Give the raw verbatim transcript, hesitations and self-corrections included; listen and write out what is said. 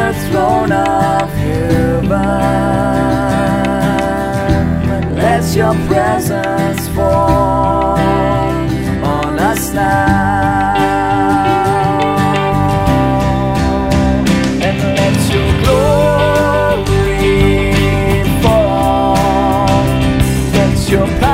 the throne of heaven. Let your presence fall on us now, and let your glory fall. Let your power